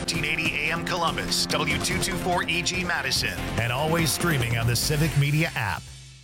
1480 AM Columbus, W224EG Madison, and always streaming on the Civic Media app.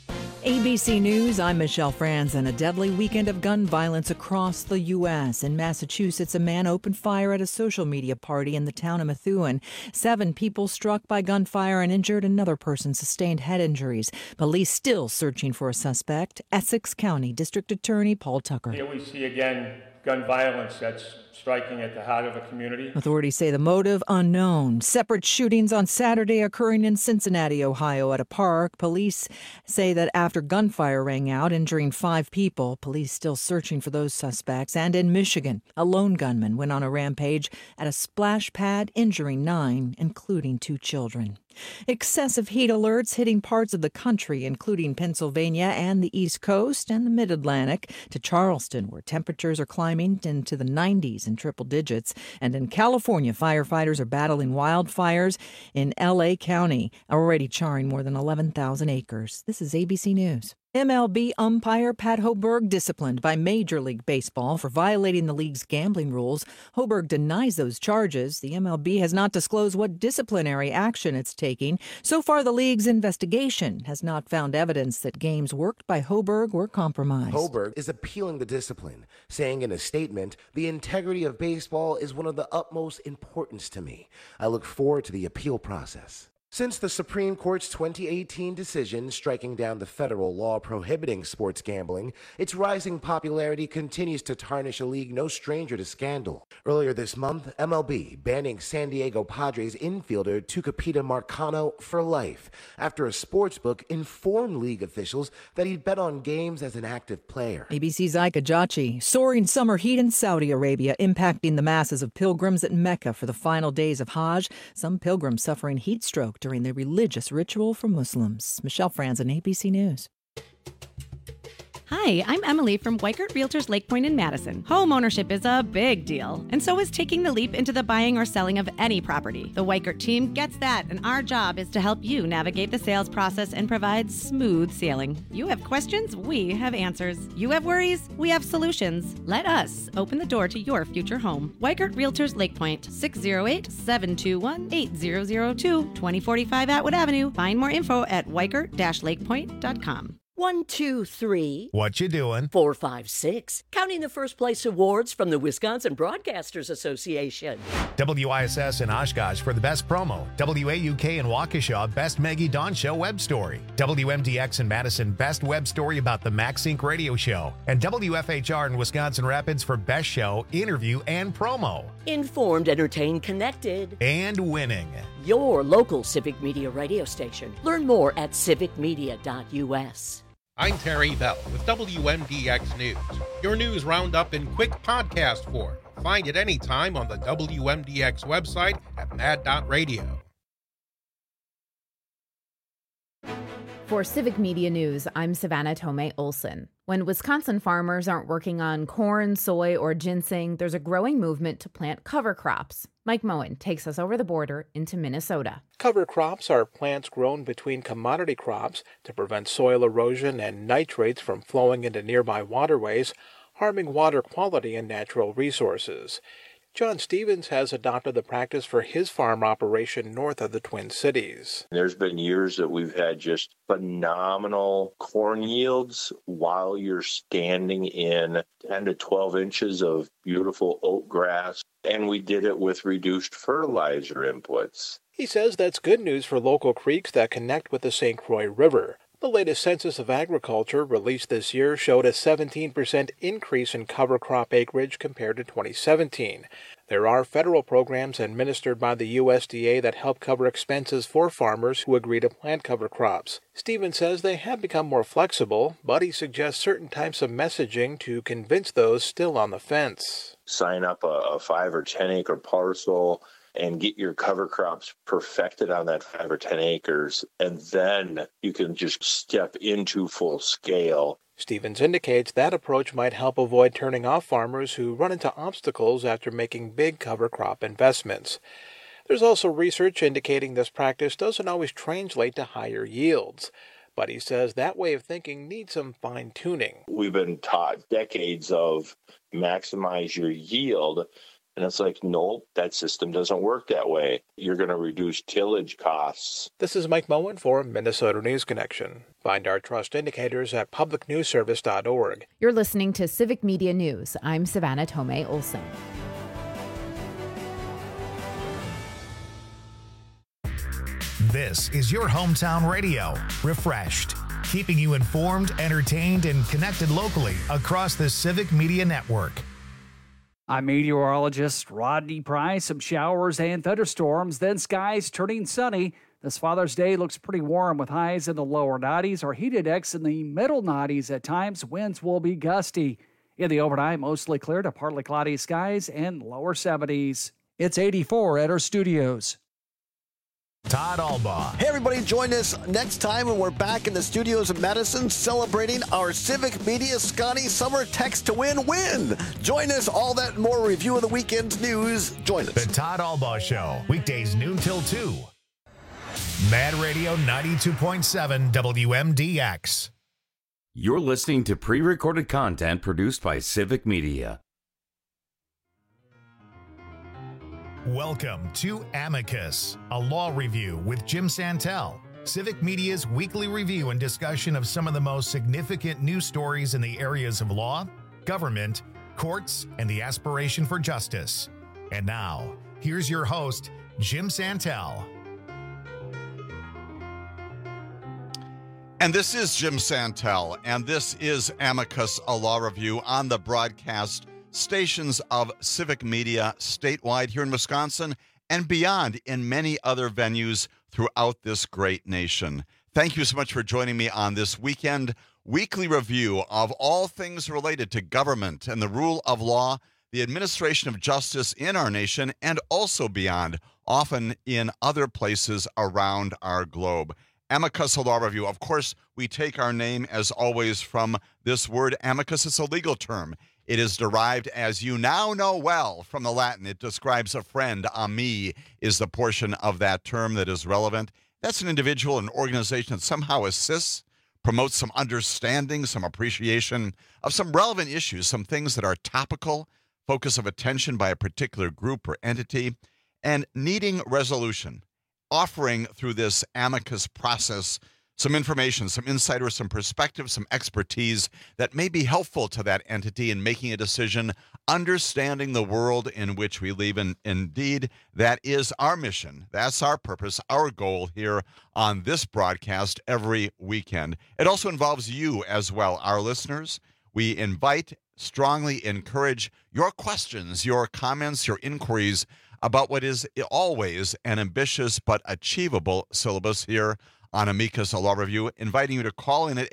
ABC News, I'm Michelle Franzen. A deadly weekend of gun violence across the U.S. In Massachusetts, a man opened fire at a social media party in the town of Methuen. 7 people struck by gunfire and injured. Another person sustained head injuries. Police still searching for a suspect. Essex County District Attorney Paul Tucker. Here we see again gun violence that's striking at the heart of a community. Authorities say the motive unknown. Separate shootings on Saturday occurring in Cincinnati, Ohio at a park. Police say that after gunfire rang out, injuring 5 people, police still searching for those suspects. And in Michigan, a lone gunman went on a rampage at a splash pad, injuring 9, including 2 children. Excessive heat alerts hitting parts of the country, including Pennsylvania and the East Coast and the Mid-Atlantic, to Charleston, where temperatures are climbing into the 90s in triple digits. And in California, firefighters are battling wildfires in L.A. County, already charring more than 11,000 acres. This is ABC News. MLB umpire Pat Hoberg disciplined by Major League Baseball for violating the league's gambling rules. Hoberg denies those charges. The MLB has not disclosed what disciplinary action it's taking. So far, the league's investigation has not found evidence that games worked by Hoberg were compromised. Hoberg is appealing the discipline, saying in a statement, "The integrity of baseball is one of the utmost importance to me. I look forward to the appeal process." Since the Supreme Court's 2018 decision striking down the federal law prohibiting sports gambling, its rising popularity continues to tarnish a league no stranger to scandal. Earlier this month, MLB banning San Diego Padres infielder Tucupita Marcano for life after a sportsbook informed league officials that he'd bet on games as an active player. ABC's Ika Jachi. Soaring summer heat in Saudi Arabia impacting the masses of pilgrims at Mecca for the final days of Hajj. Some pilgrims suffering heat stroke during the religious ritual for Muslims. Michelle Franzen, ABC News. Hi, I'm Emily from Weikert Realtors Lake Point in Madison. Home ownership is a big deal, and so is taking the leap into the buying or selling of any property. The Weikert team gets that, and our job is to help you navigate the sales process and provide smooth sailing. You have questions, we have answers. You have worries, we have solutions. Let us open the door to your future home. Weikert Realtors Lake Point, 608-721-8002, 2045 Atwood Avenue. Find more info at weikert-lakepoint.com. 1, 2, 3. What you doing? 4, 5, 6. Counting the first place awards from the Wisconsin Broadcasters Association. WISS in Oshkosh for the best promo. WAUK in Waukesha, best Maggie Dawn Show web story. WMDX in Madison, best web story about the MaxSync radio show. And WFHR in Wisconsin Rapids for best show, interview, and promo. Informed, entertained, connected. And winning. Your local Civic Media radio station. Learn more at civicmedia.us. I'm Terry Bell with WMDX News, your news roundup in quick podcast form. Find it anytime on the WMDX website at mad.radio. For Civic Media News, I'm Savannah Tomei Olson. When Wisconsin farmers aren't working on corn, soy, or ginseng, there's a growing movement to plant cover crops. Mike Moen takes us over the border into Minnesota. Cover crops are plants grown between commodity crops to prevent soil erosion and nitrates from flowing into nearby waterways, harming water quality and natural resources. John Stevens has adopted the practice for his farm operation north of the Twin Cities. There's been years that we've had just phenomenal corn yields while you're standing in 10 to 12 inches of beautiful oat grass, and we did it with reduced fertilizer inputs. He says that's good news for local creeks that connect with the St. Croix River. The latest Census of Agriculture released this year showed a 17% increase in cover crop acreage compared to 2017. There are federal programs administered by the USDA that help cover expenses for farmers who agree to plant cover crops. Stevens says they have become more flexible, but he suggests certain types of messaging to convince those still on the fence. Sign up a 5 or 10 acre parcel and get your cover crops perfected on that 5 or 10 acres, and then you can just step into full scale. Stevens indicates that approach might help avoid turning off farmers who run into obstacles after making big cover crop investments. There's also research indicating this practice doesn't always translate to higher yields, but he says that way of thinking needs some fine-tuning. We've been taught decades of maximize your yield, And it's like, nope, that system doesn't work that way. You're going to reduce tillage costs. This is Mike Moen for Minnesota News Connection. Find our trust indicators at publicnewsservice.org. You're listening to Civic Media News. I'm Savannah Tomei Olson. This is your hometown radio, Refreshed, keeping you informed, entertained, and connected locally across the Civic Media Network. I'm meteorologist Rodney Price. Some showers and thunderstorms, then skies turning sunny. This Father's Day looks pretty warm with highs in the lower 90s. Our heat index in the middle 90s at times. Winds will be gusty. In the overnight, mostly clear to partly cloudy skies and lower 70s. It's 84 at our studios. Todd Albaugh. Hey, everybody, join us next time when we're back in the studios of Madison celebrating our Civic Media Scotty Summer Text to Win. Join us, all that and more review of the weekend's news. Join us. The Todd Albaugh Show, weekdays noon till 2. Mad Radio 92.7 WMDX. You're listening to pre-recorded content produced by Civic Media. Welcome to Amicus, a law review with Jim Santel, Civic Media's weekly review and discussion of some of the most significant news stories in the areas of law, government, courts, and the aspiration for justice. And now, here's your host, Jim Santel. And this is Jim Santel, and this is Amicus, a law review on the broadcast stations of Civic Media statewide here in Wisconsin and beyond in many other venues throughout this great nation. Thank you so much for joining me on this weekend weekly review of all things related to government and the rule of law, the administration of justice in our nation, and also beyond, often in other places around our globe. Amicus, a law review. Of course, we take our name, as always, from this word amicus. It's a legal term. It is derived, as you now know well, from the Latin. It describes a friend. Ami is the portion of that term that is relevant. That's an individual, an organization that somehow assists, promotes some understanding, some appreciation of some relevant issues, some things that are topical, focus of attention by a particular group or entity, and needing resolution, offering through this amicus process some information, some insight, or some perspective, some expertise that may be helpful to that entity in making a decision, understanding the world in which we live. And indeed, that is our mission. That's our purpose, our goal here on this broadcast every weekend. It also involves you as well, our listeners. We invite, strongly encourage your questions, your comments, your inquiries about what is always an ambitious but achievable syllabus here on Amicus, a law review, inviting you to call in at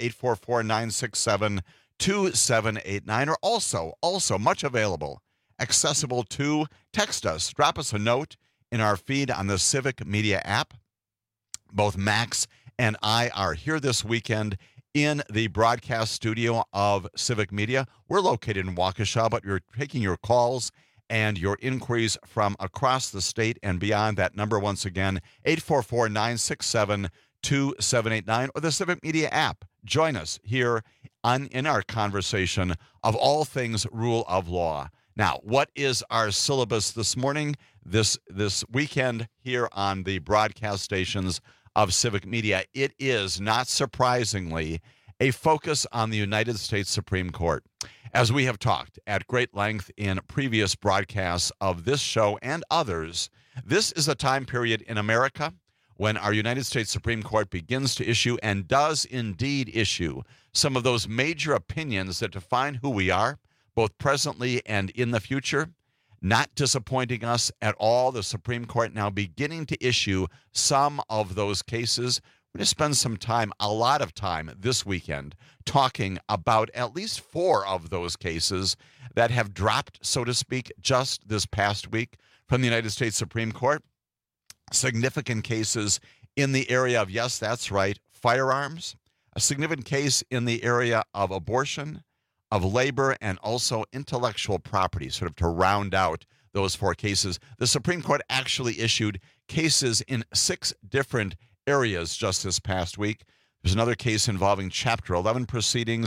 844-967-2789, or also much available, accessible to text us. Drop us a note in our feed on the Civic Media app. Both Max and I are here this weekend in the broadcast studio of Civic Media. We're located in Waukesha, but you're taking your calls and your inquiries from across the state and beyond. That number, once again, 844-967-2789, or the Civic Media app. Join us here in our conversation of all things rule of law. Now, what is our syllabus this morning, this weekend here on the broadcast stations of Civic Media? It is, not surprisingly, a focus on the United States Supreme Court. As we have talked at great length in previous broadcasts of this show and others, this is a time period in America when our United States Supreme Court begins to issue, and does indeed issue, some of those major opinions that define who we are, both presently and in the future. Not disappointing us at all, the Supreme Court now beginning to issue some of those cases. We're going to spend some time, a lot of time this weekend, talking about at least 4 of those cases that have dropped, so to speak, just this past week from the United States Supreme Court. Significant cases in the area of, yes, that's right, firearms, a significant case in the area of abortion, of labor, and also intellectual property, sort of to round out those 4 cases. The Supreme Court actually issued cases in 6 different areas just this past week. There's another case involving Chapter 11 proceedings,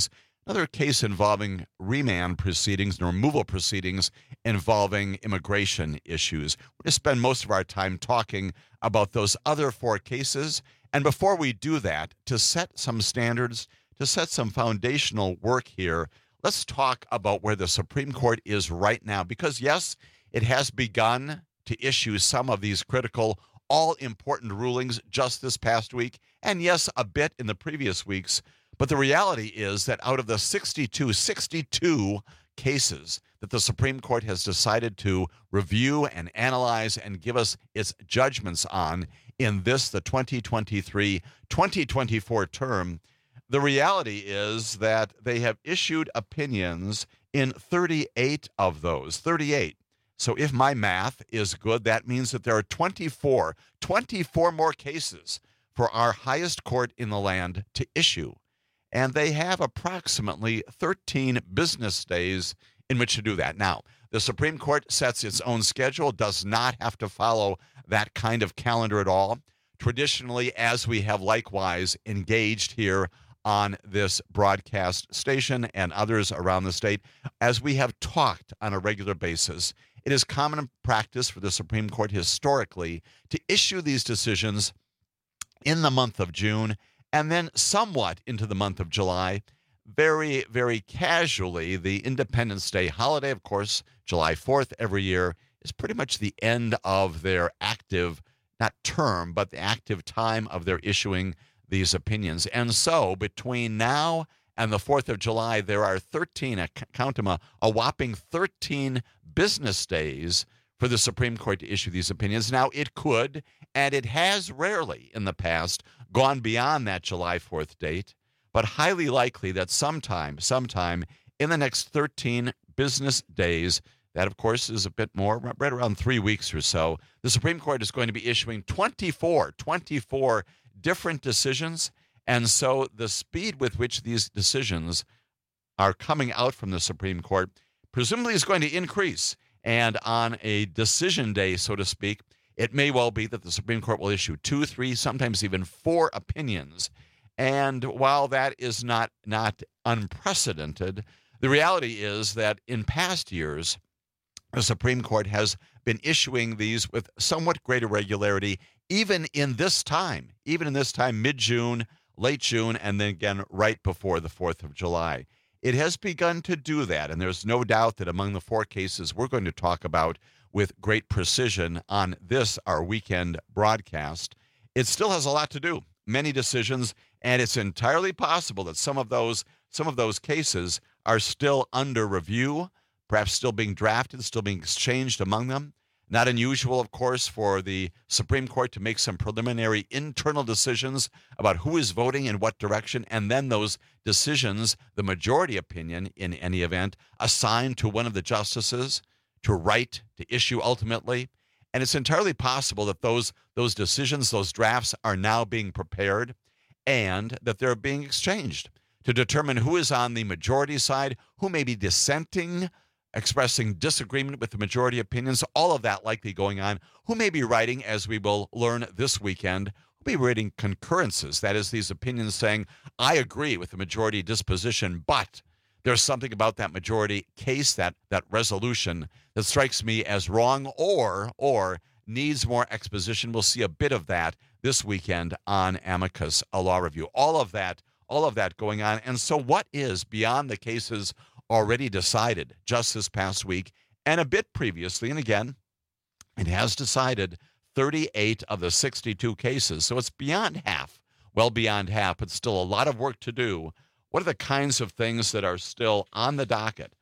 Another case involving remand proceedings and removal proceedings involving immigration issues. We're going to spend most of our time talking about those other 4 cases. And before we do that, to set some standards, to set some foundational work here, let's talk about where the Supreme Court is right now. Because, yes, it has begun to issue some of these critical, all-important rulings just this past week. And, yes, a bit in the previous weeks. But the reality is that out of the 62 cases that the Supreme Court has decided to review and analyze and give us its judgments on in this, the 2023-2024 term, the reality is that they have issued opinions in 38 of those, 38. So if my math is good, that means that there are 24 more cases for our highest court in the land to issue. And they have approximately 13 business days in which to do that. Now, the Supreme Court sets its own schedule, does not have to follow that kind of calendar at all. Traditionally, as we have likewise engaged here on this broadcast station and others around the state, as we have talked on a regular basis, it is common practice for the Supreme Court historically to issue these decisions in the month of June and then somewhat into the month of July. Very, very casually, the Independence Day holiday, of course, July 4th every year, is pretty much the end of their active, not term, but the active time of their issuing these opinions. And so between now and the 4th of July, there are 13, count them, a whopping 13 business days for the Supreme Court to issue these opinions. Now, it could, and it has rarely in the past, gone beyond that July 4th date, but highly likely that sometime in the next 13 business days, that, of course, is a bit more, right around 3 weeks or so, the Supreme Court is going to be issuing 24 different decisions. And so the speed with which these decisions are coming out from the Supreme Court presumably is going to increase. And on a decision day, so to speak, it may well be that the Supreme Court will issue 2, 3, sometimes even 4 opinions. And while that is not unprecedented, the reality is that in past years, the Supreme Court has been issuing these with somewhat greater regularity, even in this time, mid-June, late June, and then again right before the 4th of July. It has begun to do that, and there's no doubt that among the 4 cases we're going to talk about with great precision on this, our weekend broadcast, it still has a lot to do, many decisions, and it's entirely possible that some of those cases are still under review, perhaps still being drafted, still being exchanged among them. Not unusual, of course, for the Supreme Court to make some preliminary internal decisions about who is voting in what direction, and then those decisions, the majority opinion in any event, assigned to one of the justices to write, to issue ultimately. And it's entirely possible that those decisions, those drafts are now being prepared and that they're being exchanged to determine who is on the majority side, who may be dissenting, expressing disagreement with the majority opinions, all of that likely going on, who may be writing, as we will learn this weekend, who may be writing concurrences, that is, these opinions saying, I agree with the majority disposition, but there's something about that majority case, that resolution, that strikes me as wrong or needs more exposition. We'll see a bit of that this weekend on Amicus, a law review. All of that going on. And so what is beyond the cases already decided just this past week and a bit previously? And again, it has decided 38 of the 62 cases. So it's beyond half, well beyond half, but still a lot of work to do. What are the kinds of things that are still on this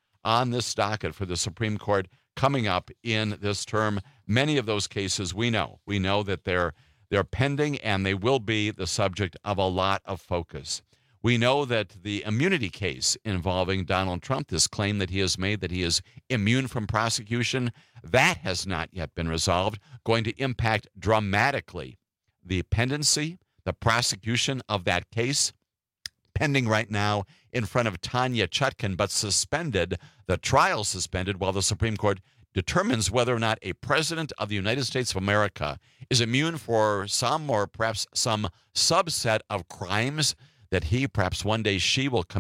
docket for the Supreme Court coming up in this term? Many of those cases we know that they're pending, and they will be the subject of a lot of focus. We know that the immunity case involving Donald Trump, this claim that he has made that he is immune from prosecution, that has not yet been resolved, going to impact dramatically the pendency, the prosecution of that case, pending right now in front of Tanya Chutkan, but suspended, the trial suspended, while the Supreme Court determines whether or not a president of the United States of America is immune for some or perhaps some subset of crimes that he, perhaps one day she, will commit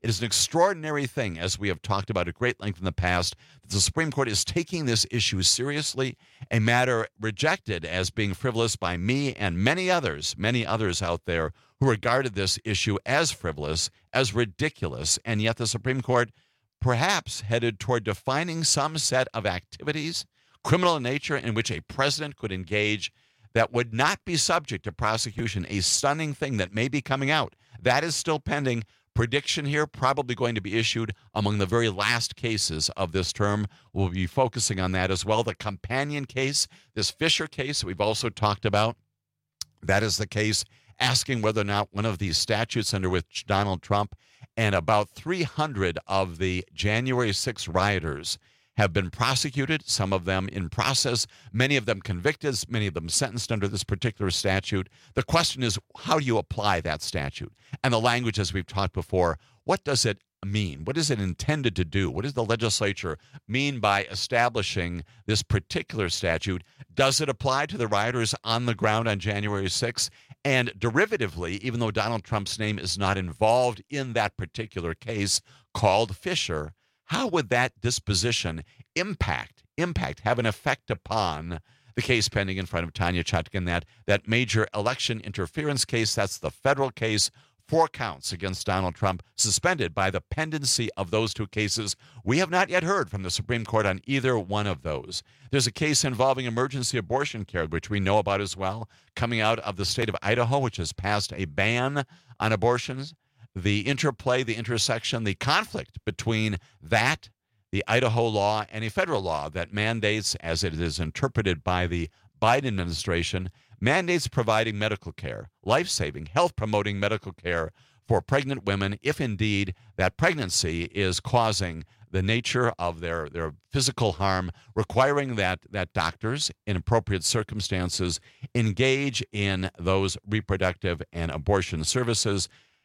It is an extraordinary thing, as we have talked about at great length in the past, that the Supreme Court is taking this issue seriously, a matter rejected as being frivolous by me and many others out there who regarded this issue as frivolous, as ridiculous, and yet the Supreme Court perhaps headed toward defining some set of activities, criminal in nature, in which a president could engage that would not be subject to prosecution, a stunning thing that may be coming out. That is still pending. Prediction here, probably going to be issued among the very last cases of this term. We'll be focusing on that as well. The companion case, this Fisher case we've also talked about, that is the case asking whether or not one of these statutes under which Donald Trump and about 300 of the January 6 rioters have been prosecuted, some of them in process, many of them convicted, many of them sentenced under this particular statute. The question is, how do you apply that statute? And the language, as we've talked before, what does it mean? What is it intended to do? What does the legislature mean by establishing this particular statute? Does it apply to the rioters on the ground on January 6th? And derivatively, even though Donald Trump's name is not involved in that particular case called Fisher, how would that disposition impact, have an effect upon the case pending in front of Tanya Chutkan, that major election interference case? That's the federal case, 4 counts against Donald Trump, suspended by the pendency of those 2 cases. We have not yet heard from the Supreme Court on either one of those. There's a case involving emergency abortion care, which we know about as well, coming out of the state of Idaho, which has passed a ban on abortions. The interplay, the intersection, the conflict between that, the Idaho law, and a federal law that mandates, as it is interpreted by the Biden administration, mandates providing medical care, life-saving, health-promoting medical care for pregnant women if indeed that pregnancy is causing the nature of their physical harm, requiring that doctors, in appropriate circumstances, engage in those reproductive and abortion services,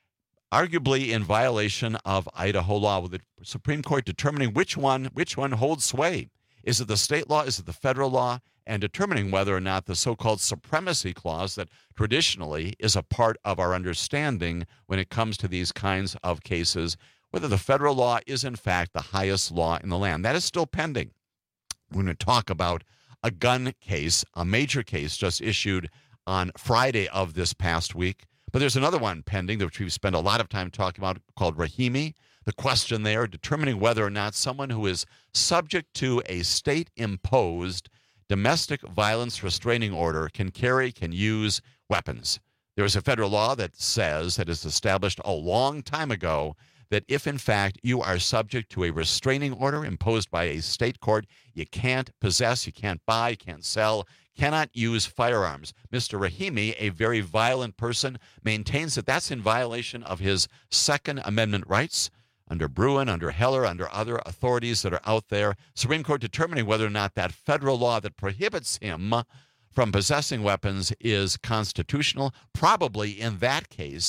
arguably in violation of Idaho law, with the Supreme Court determining which one holds sway. Is it the state law? Is it the federal law? And determining whether or not the so-called supremacy clause that traditionally is a part of our understanding when it comes to these kinds of cases, whether the federal law is in fact the highest law in the land. That is still pending. We're going to talk about a gun case, a major case just issued on Friday of this past week. But there's another one pending, which we've spent a lot of time talking about, called Rahimi. The question there, determining whether or not someone who is subject to a state-imposed domestic violence restraining order can use weapons. There is a federal law that says, that is established a long time ago, that if in fact you are subject to a restraining order imposed by a state court, you can't possess, you can't buy, you can't sell, cannot use firearms. Mr. Rahimi, a very violent person, maintains that that's in violation of his Second Amendment rights under Bruin, under Heller, under other authorities that are out there. Supreme Court determining whether or not that federal law that prohibits him from possessing weapons is constitutional, probably in that case,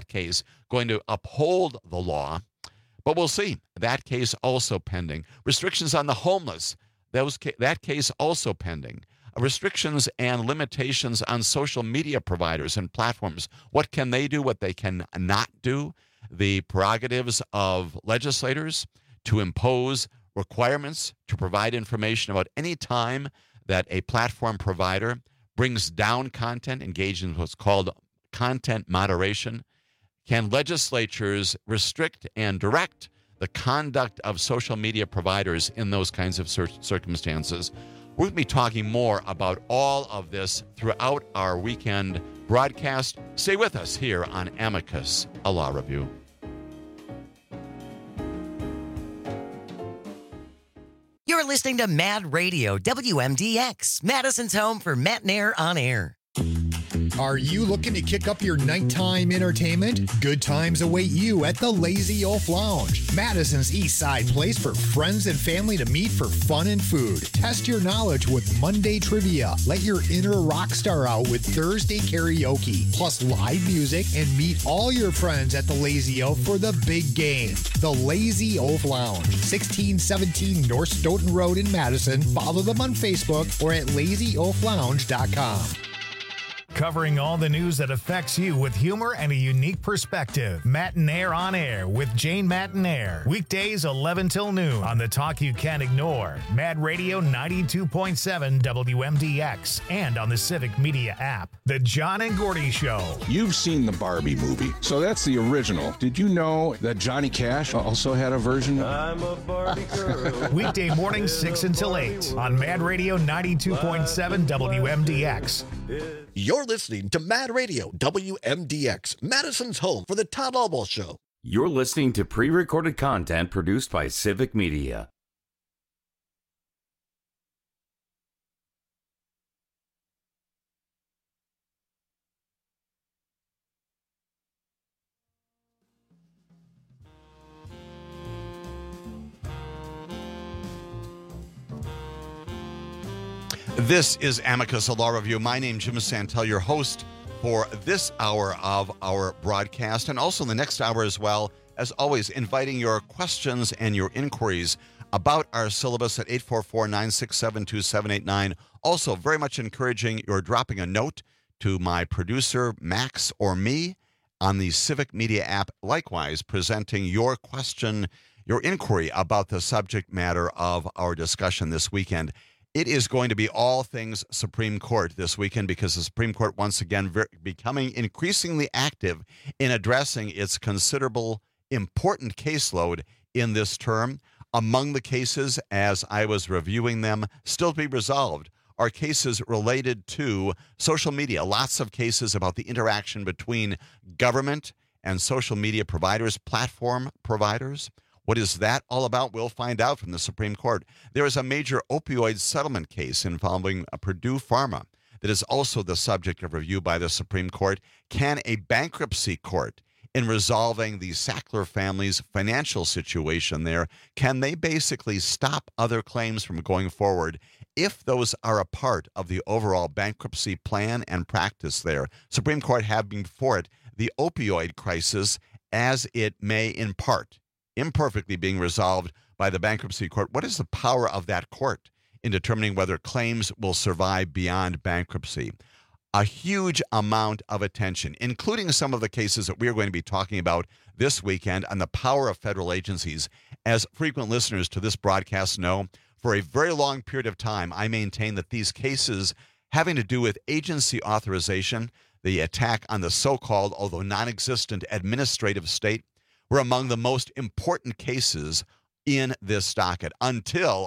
going to uphold the law. But we'll see. That case also pending. Restrictions on the homeless, that case also pending. Restrictions and limitations on social media providers and platforms. What can they do? What they can not do? The prerogatives of legislators to impose requirements to provide information about any time that a platform provider brings down content, engaged in what's called content moderation. Can legislatures restrict and direct the conduct of social media providers in those kinds of circumstances? We're going to be talking more about all of this throughout our weekend broadcast. Stay with us here on Amicus, a Law Review. You're listening to Mad Radio, WMDX, Madison's home for Matt Nair on air. Are you looking to kick up your nighttime entertainment? Good times await you at the Lazy Oaf Lounge, Madison's East Side place for friends and family to meet for fun and food. Test your knowledge with Monday trivia. Let your inner rock star out with Thursday karaoke, plus live music, and meet all your friends at the Lazy Oaf for the big game. The Lazy Oaf Lounge, 1617 North Stoughton Road in Madison. Follow them on Facebook or at lazyoaflounge.com. Covering all the news that affects you with humor and a unique perspective. Matt and Air on Air with Jane Matt and Air. Weekdays 11 till noon on the talk you can't ignore. Mad Radio 92.7 WMDX and on the Civic Media app. The John and Gordy Show. You've seen the Barbie movie, so that's the original. Did you know that Johnny Cash also had a version? I'm a Barbie girl. Weekday mornings 6 until 8 on Mad Radio 92.7 WMDX. You're listening to Mad Radio WMDX, Madison's home for the Todd Albaugh Show. You're listening to pre-recorded content produced by Civic Media. This is Amicus, a law review. My name's Jim Santel, your host for this hour of our broadcast, and also the next hour as well. As always, inviting your questions and your inquiries about our syllabus at 844-967-2789. Also, very much encouraging your dropping a note to my producer, Max, or me on the Civic Media app. Likewise, presenting your question, your inquiry about the subject matter of our discussion this weekend. It is going to be all things Supreme Court this weekend because the Supreme Court, once again, becoming increasingly active in addressing its considerable, important caseload in this term. Among the cases, as I was reviewing them, still to be resolved, are cases related to social media. Lots of cases about the interaction between government and social media providers, platform providers. What is that all about? We'll find out from the Supreme Court. There is a major opioid settlement case involving Purdue Pharma that is also the subject of review by the Supreme Court. Can a bankruptcy court, in resolving the Sackler family's financial situation there, can they basically stop other claims from going forward if those are a part of the overall bankruptcy plan and practice there? Supreme Court have before it the opioid crisis, as it may in part imperfectly being resolved by the bankruptcy court. What is the power of that court in determining whether claims will survive beyond bankruptcy? A huge amount of attention, including some of the cases that we are going to be talking about this weekend on the power of federal agencies. As frequent listeners to this broadcast know, for a very long period of time, I maintain that these cases having to do with agency authorization, the attack on the so-called, although non-existent, administrative state, were among the most important cases in this docket until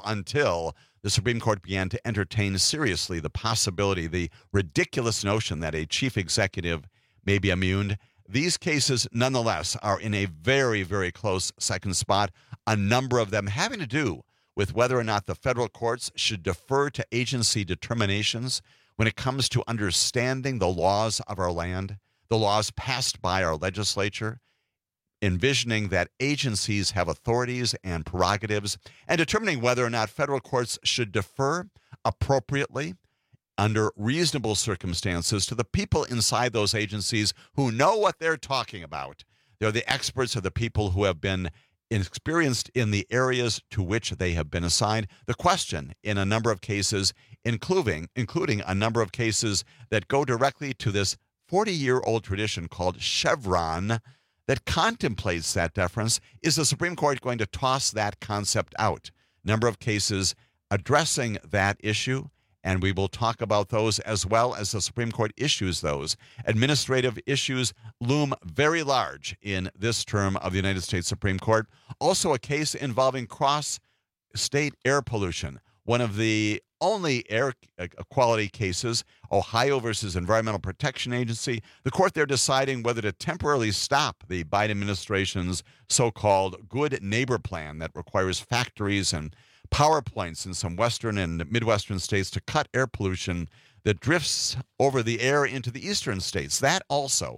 the Supreme Court began to entertain seriously the possibility, the ridiculous notion that a chief executive may be immune. These cases, nonetheless, are in a very, very close second spot, a number of them having to do with whether or not the federal courts should defer to agency determinations when it comes to understanding the laws of our land, the laws passed by our legislature, envisioning that agencies have authorities and prerogatives, and determining whether or not federal courts should defer appropriately under reasonable circumstances to the people inside those agencies who know what they're talking about. They're the experts, are the people who have been experienced in the areas to which they have been assigned. The question in a number of cases, including a number of cases that go directly to this 40-year-old tradition called Chevron, that contemplates that deference. Is the Supreme Court going to toss that concept out? Number of cases addressing that issue, and we will talk about those as well as the Supreme Court issues those. Administrative issues loom very large in this term of the United States Supreme Court. Also a case involving cross-state air pollution, one of the only air quality cases, Ohio versus Environmental Protection Agency. The court there deciding whether to temporarily stop the Biden administration's so-called Good Neighbor Plan that requires factories and power plants in some western and midwestern states to cut air pollution that drifts over the air into the eastern states. That also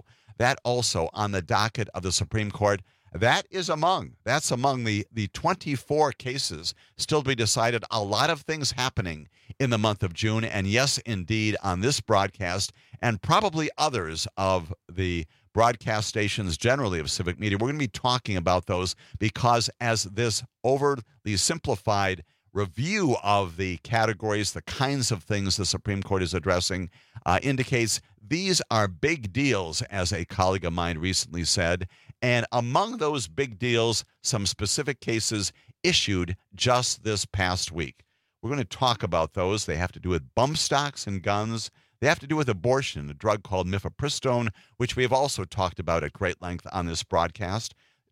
on the docket of the Supreme Court. That's among the 24 cases still to be decided. A lot of things happening in the month of June. And yes, indeed, on this broadcast and probably others of the broadcast stations generally of Civic Media, we're going to be talking about those because as this overly simplified review of the categories, the kinds of things the Supreme Court is addressing, indicates These are big deals, as a colleague of mine recently said. And among those big deals, some specific cases issued just this past week. We're going to talk about those. They have to do with bump stocks and guns. They have to do with abortion, a drug called mifepristone, which we have also talked about at great length on this broadcast.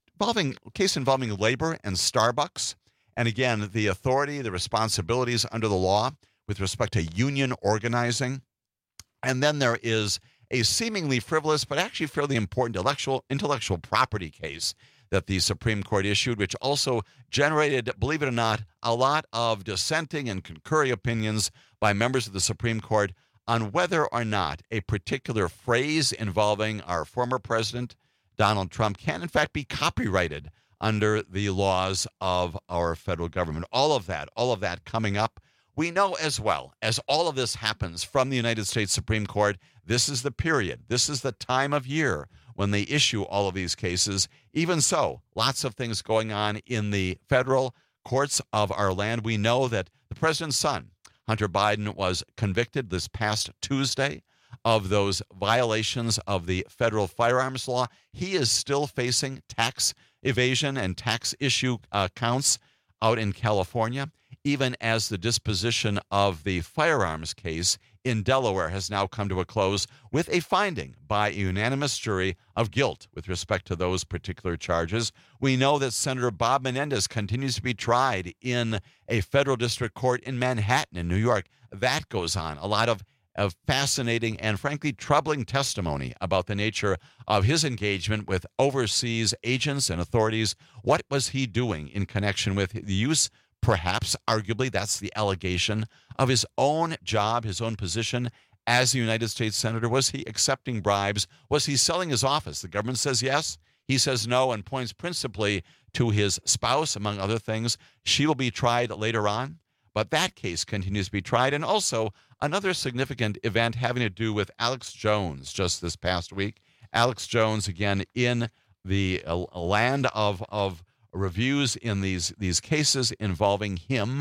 Case involving labor and Starbucks. And again, the authority, the responsibilities under the law with respect to union organizing. And then there is a seemingly frivolous but actually fairly important intellectual property case that the Supreme Court issued, which also generated, believe it or not, a lot of dissenting and concurring opinions by members of the Supreme Court on whether or not a particular phrase involving our former president, Donald Trump, can in fact be copyrighted under the laws of our federal government. All of that coming up. We know as well as all of this happens from the United States Supreme Court, this is the period, this is the time of year when they issue all of these cases. Even so, lots of things going on in the federal courts of our land. We know that the president's son, Hunter Biden, was convicted this past Tuesday of those violations of the federal firearms law. He is still facing tax evasion and tax issue counts out in California, even as the disposition of the firearms case in Delaware has now come to a close with a finding by a unanimous jury of guilt with respect to those particular charges. We know that Senator Bob Menendez continues to be tried in a federal district court in Manhattan in New York. That goes on. A lot of fascinating and frankly troubling testimony about the nature of his engagement with overseas agents and authorities. What was he doing in connection with the use, perhaps, arguably, that's the allegation, of his own job, his own position as a United States Senator? Was he accepting bribes? Was he selling his office? The government says yes. He says no, and points principally to his spouse, among other things. She will be tried later on, but that case continues to be tried. And also another significant event having to do with Alex Jones just this past week. Alex Jones, again, in the land of reviews in these cases involving him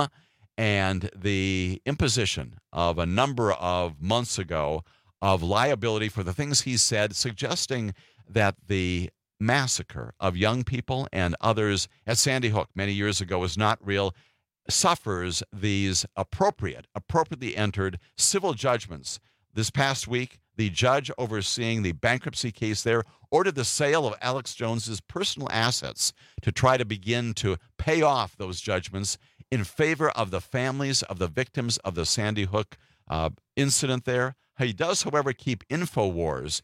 and the imposition of a number of months ago of liability for the things he said, suggesting that the massacre of young people and others at Sandy Hook many years ago was not real, suffers these appropriately entered civil judgments. This past week, the judge overseeing the bankruptcy case there ordered the sale of Alex Jones's personal assets to try to begin to pay off those judgments in favor of the families of the victims of the Sandy Hook incident there. He does, however, keep InfoWars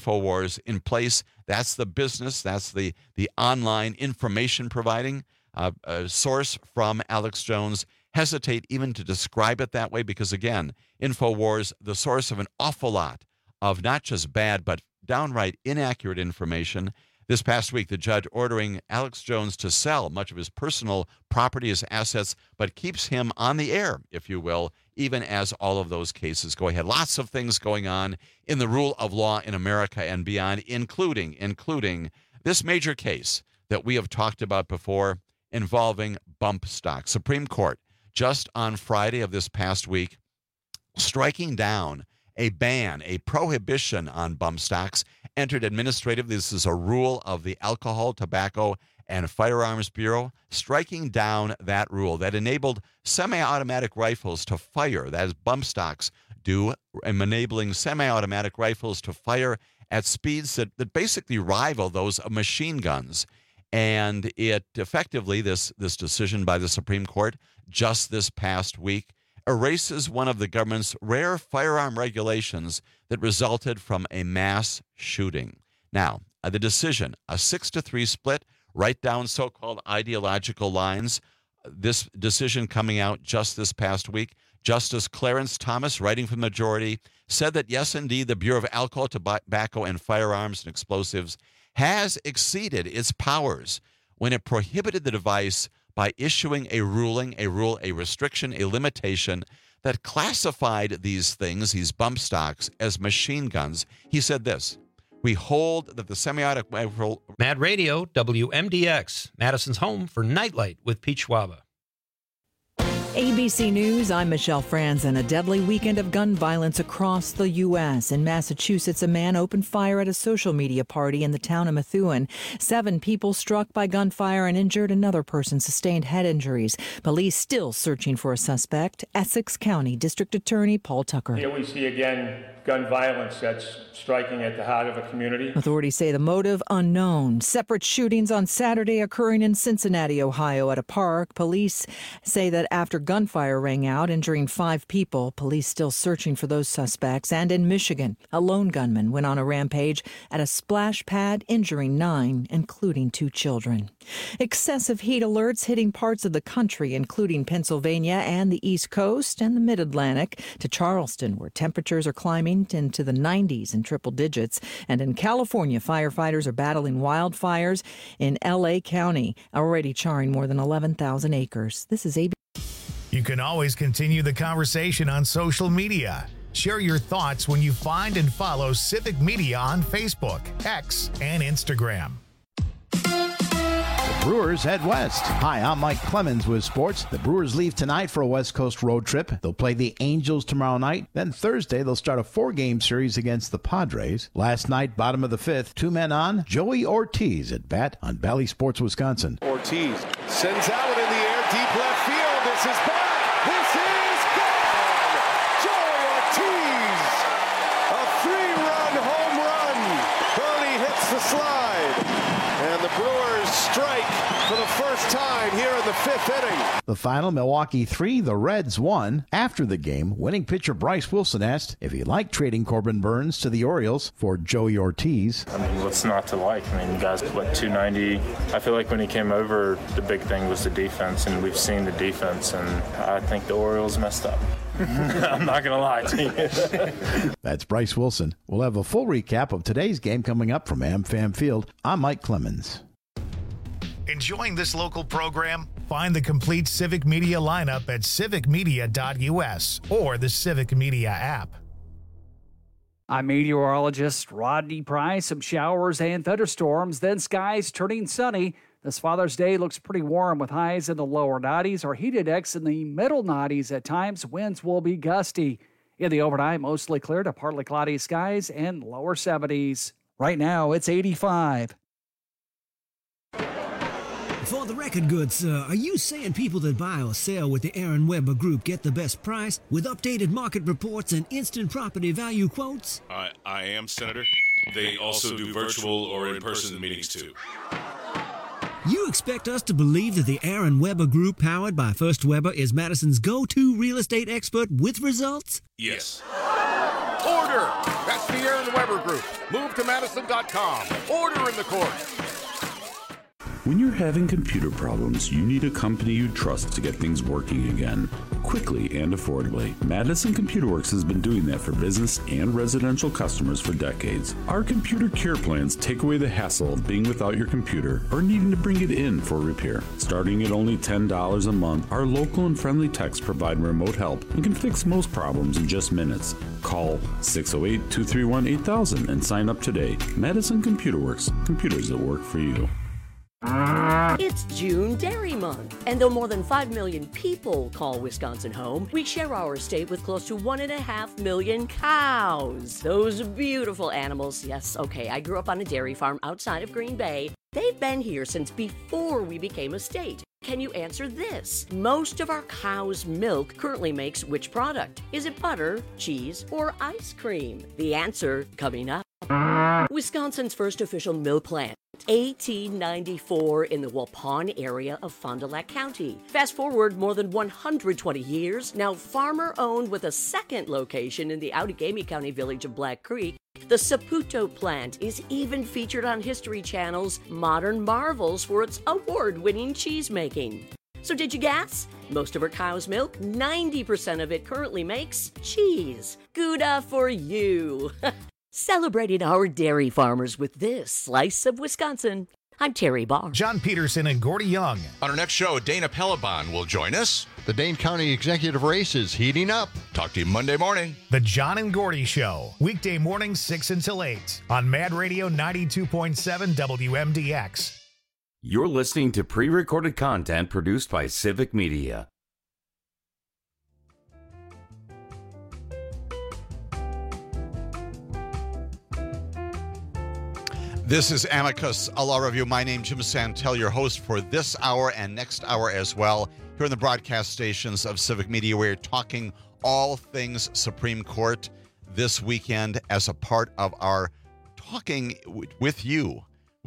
in place. That's the business. That's the online information providing source from Alex Jones. Hesitate even to describe it that way because, again, InfoWars, the source of an awful lot of not just bad but downright inaccurate information. This past week, the judge ordering Alex Jones to sell much of his personal property, his assets, but keeps him on the air, if you will, even as all of those cases go ahead. Lots of things going on in the rule of law in America and beyond, including this major case that we have talked about before involving bump stocks. Supreme Court, just on Friday of this past week, striking down a ban, a prohibition on bump stocks, entered administratively. This is a rule of the Alcohol, Tobacco, and Firearms Bureau, striking down that rule that enabled semi-automatic rifles to fire, that is, bump stocks do, enabling semi-automatic rifles to fire at speeds that basically rival those of machine guns. And it effectively, this decision by the Supreme Court just this past week, erases one of the government's rare firearm regulations that resulted from a mass shooting. Now, the decision, a 6-3 split, right down so-called ideological lines. This decision coming out just this past week, Justice Clarence Thomas, writing for the majority, said that yes, indeed, the Bureau of Alcohol, Tobacco, and Firearms and Explosives has exceeded its powers when it prohibited the device by issuing a ruling, a rule, a restriction, a limitation that classified these things, these bump stocks, as machine guns. He said this: we hold that the semi-automatic rifle... Mad Radio, WMDX, Madison's home for Nightlight with Pete Schwaba. ABC News, I'm Michelle Franzen. A deadly weekend of gun violence across the U.S. In Massachusetts, a man opened fire at a social media party in the town of Methuen. 7 people struck by gunfire and injured. Another person sustained head injuries. Police still searching for a suspect. Essex County District Attorney Paul Tucker. Here we see again gun violence that's striking at the heart of a community. Authorities say the motive unknown. Separate shootings on Saturday occurring in Cincinnati, Ohio at a park. Police say that after gunfire rang out, injuring 5 people, police still searching for those suspects. And in Michigan, a lone gunman went on a rampage at a splash pad, injuring 9, including 2 children. Excessive heat alerts hitting parts of the country, including Pennsylvania and the East Coast and the Mid-Atlantic, to Charleston, where temperatures are climbing into the 90s in triple digits. And in California, firefighters are battling wildfires in L.A. County, already charring more than 11,000 acres. This is ABC. You can always continue the conversation on social media. Share your thoughts when you find and follow Civic Media on Facebook, X, and Instagram. Brewers head west. Hi, I'm Mike Clemens with sports. The Brewers leave tonight for a West Coast road trip. They'll play the Angels tomorrow night. Then Thursday, they'll start a 4-game series against the Padres. Last night, bottom of the 5th, 2 men on. Joey Ortiz at bat on Bally Sports, Wisconsin. Ortiz sends out it in the air, deep left field. This is back. This is gone. Joey Ortiz, a 3-run home run. Bernie hits the slide, and the Brewers strike for the first time here in the 5th inning. The final, Milwaukee 3, the Reds 1. After the game, winning pitcher Bryce Wilson asked if he liked trading Corbin Burnes to the Orioles for Joey Ortiz. I mean, what's not to like? I mean, the guy's like 290. I feel like when he came over, the big thing was the defense, and we've seen the defense, and I think the Orioles messed up. I'm not going to lie to you. That's Bryce Wilson. We'll have a full recap of today's game coming up from AmFam Field. I'm Mike Clemens. Enjoying this local program? Find the complete Civic Media lineup at civicmedia.us or the Civic Media app. I'm meteorologist Rodney Price. Some showers and thunderstorms, then skies turning sunny. This Father's Day looks pretty warm with highs in the lower 90s or heat index in the middle 90s at times. Winds will be gusty. In the overnight, mostly clear to partly cloudy skies and lower 70s. Right now, it's 85. For the record, good sir, are you saying people that buy or sell with the Aaron Weber Group get the best price with updated market reports and instant property value quotes? I am, Senator. They also do virtual or in-person meetings, too. You expect us to believe that the Aaron Weber Group, powered by First Weber, is Madison's go-to real estate expert with results? Yes. Order! That's the Aaron Weber Group. Move to Madison.com. Order in the court. When you're having computer problems, you need a company you trust to get things working again, quickly and affordably. Madison Computer Works has been doing that for business and residential customers for decades. Our computer care plans take away the hassle of being without your computer or needing to bring it in for repair. Starting at only $10 a month, our local and friendly techs provide remote help and can fix most problems in just minutes. Call 608-231-8000 and sign up today. Madison Computer Works, computers that work for you. It's June Dairy Month, and though more than 5 million people call Wisconsin home, we share our state with close to 1.5 million cows. Those beautiful animals. Yes, okay, I grew up on a dairy farm outside of Green Bay. They've been here since before we became a state. Can you answer this? Most of our cow's milk currently makes which product? Is it butter, cheese, or ice cream? The answer coming up. Wisconsin's first official milk plant, 1894, in the Waupun area of Fond du Lac County. Fast forward more than 120 years, now farmer-owned with a second location in the Outagamie County village of Black Creek. The Saputo plant is even featured on History Channel's Modern Marvels for its award-winning cheese making. So did you guess? Most of our cow's milk, 90% of it currently makes cheese. Gouda for you! Celebrating our dairy farmers with this slice of Wisconsin. I'm Terry Barr. John Peterson and Gordy Young. On our next show, Dana Pellebon will join us. The Dane County executive race is heating up. Talk to you Monday morning. The John and Gordy Show. Weekday mornings 6 until 8 on Mad Radio 92.7 WMDX. You're listening to pre-recorded content produced by Civic Media. This is Amicus, a law review. My name is Jim Santel, your host for this hour and next hour as well. Here in the broadcast stations of Civic Media, we're talking all things Supreme Court this weekend as a part of our talking with you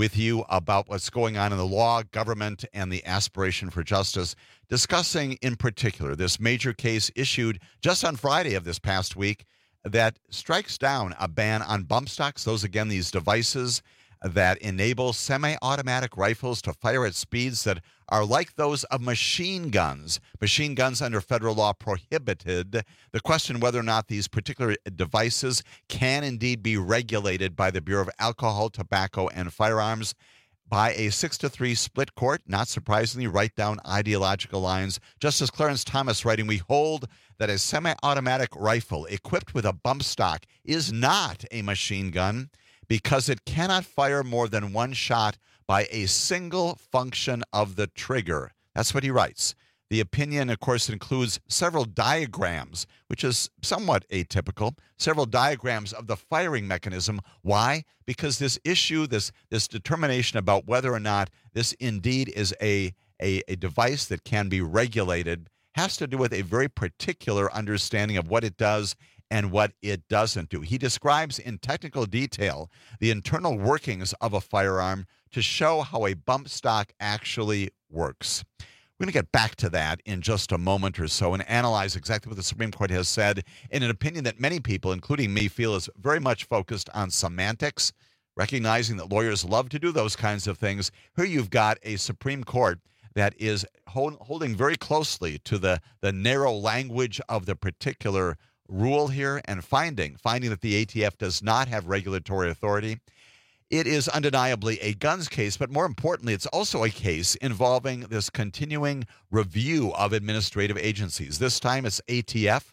about what's going on in the law, government, and the aspiration for justice, discussing in particular this major case issued just on Friday of this past week that strikes down a ban on bump stocks. Those, again, these devices that enable semi-automatic rifles to fire at speeds that are like those of machine guns. Machine guns under federal law prohibited. The question whether or not these particular devices can indeed be regulated by the Bureau of Alcohol, Tobacco, and Firearms by a 6-3 split court, not surprisingly, right down ideological lines. Justice Clarence Thomas writing, we hold that a semi-automatic rifle equipped with a bump stock is not a machine gun because it cannot fire more than one shot by a single function of the trigger. That's what he writes. The opinion, of course, includes several diagrams, which is somewhat atypical, several diagrams of the firing mechanism. Why? Because this issue, this determination about whether or not this indeed is a device that can be regulated has to do with a very particular understanding of what it does and what it doesn't do. He describes in technical detail the internal workings of a firearm to show how a bump stock actually works. We're going to get back to that in just a moment or so and analyze exactly what the Supreme Court has said in an opinion that many people, including me, feel is very much focused on semantics, recognizing that lawyers love to do those kinds of things. Here you've got a Supreme Court that is holding very closely to the narrow language of the particular rule here and finding that the ATF does not have regulatory authority. It is undeniably a guns case, but more importantly, it's also a case involving this continuing review of administrative agencies. This time it's ATF,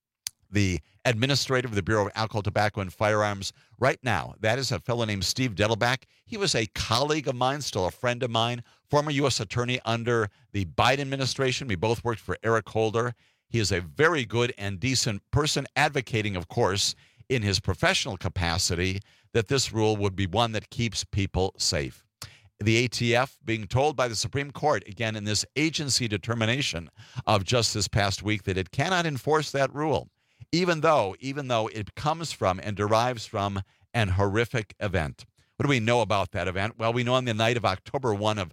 the administrator of the Bureau of Alcohol, Tobacco, and Firearms. Right now, that is a fellow named Steve Dettelbach. He was a colleague of mine, still a friend of mine, former U.S. attorney under the Biden administration. We both worked for Eric Holder. He is a very good and decent person, advocating, of course, in his professional capacity, that this rule would be one that keeps people safe. The ATF being told by the Supreme Court, again, in this agency determination of just this past week, that it cannot enforce that rule, even though it comes from and derives from an horrific event. What do we know about that event? Well, we know on the night of October 1 of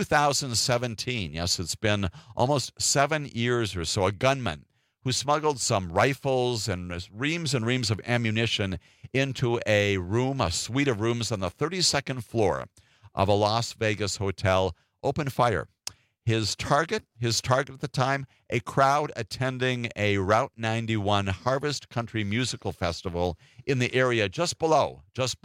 2017, yes, it's been almost 7 years or so, a gunman who smuggled some rifles and reams of ammunition into a suite of rooms on the 32nd floor of a Las Vegas hotel, opened fire. His target at the time, a crowd attending a Route 91 Harvest Country Musical Festival in the area just below